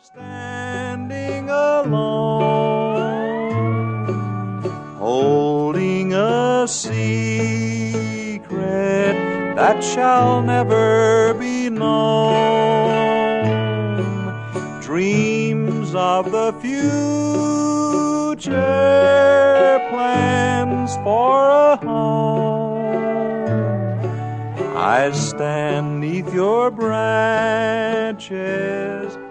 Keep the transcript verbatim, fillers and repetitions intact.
Standing alone, holding a secret that shall never be known, dreams of the future, plans for a home. I stand 'neath your branches,